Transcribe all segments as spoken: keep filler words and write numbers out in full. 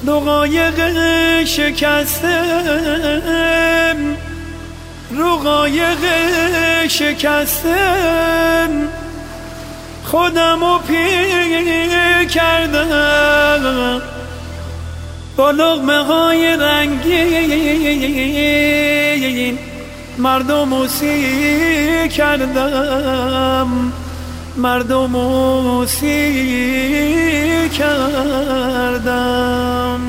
رو قایق شکستم، رو قایق شکستم، خودمو پیر کردم، با لقمه های رنگین مردمو سیر کردم، مردمو سیر کردم.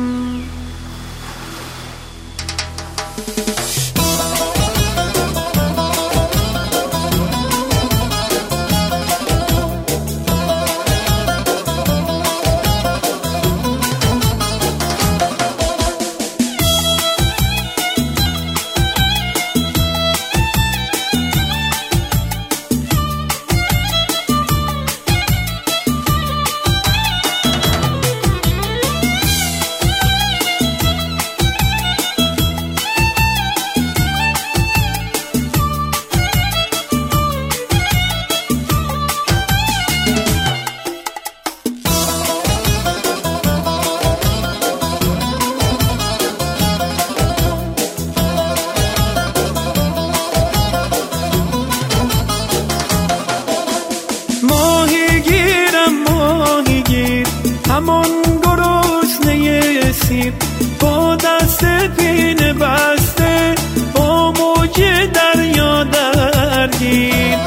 همون گرسنه سیر با دست پینه بسته، با موج دریا درگیر،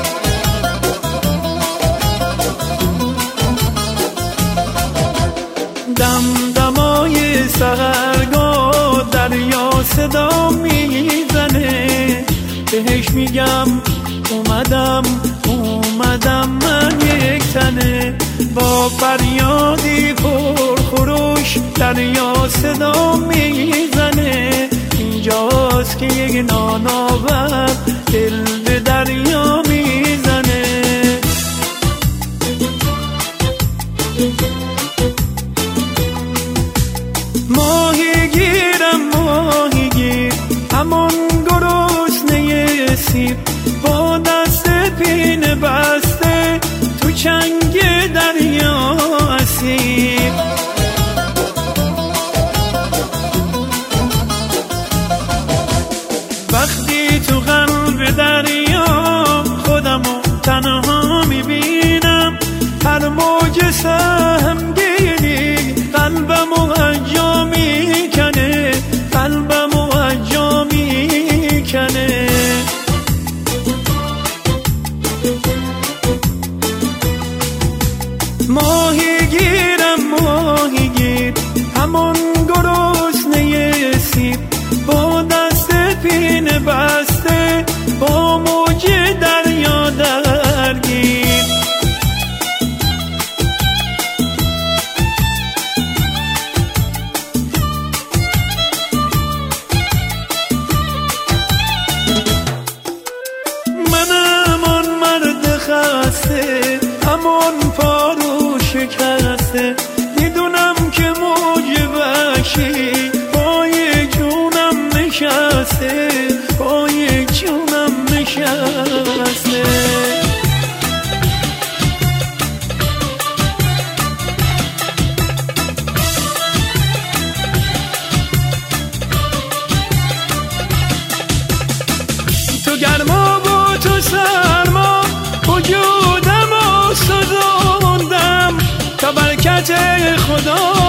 دمدمای سحرگاه دریا صدا میزنه، بهش میگم اومدم اومدم من یک تنه، با فریادی پرخروش دریا صدا میزنه، اینجاست که یک نانآور دل به دریا میزنه. ماهی گیرم ماهی گیر، همون گرسنه سیر با دست پینه بسته، تو چنگ دریا اسیر، وقتی تو قلب دریا خودمو تنها میبینم، هر موج سهمگینی قلبمو اجا میکنه، قلبمو اجا میکنه. ماهی گیرم ماهی گیر، همون گرسنه سیر با دست پینه بسته، با موج دریا درگیر، منم آن مرد خسته، همون پارو شکسته، میدونم که موج وحشی پای جونم نشسته، پای جونم نشسته. تو گرما و تو سرما وجودم و سوزوندم، تا برکت خدا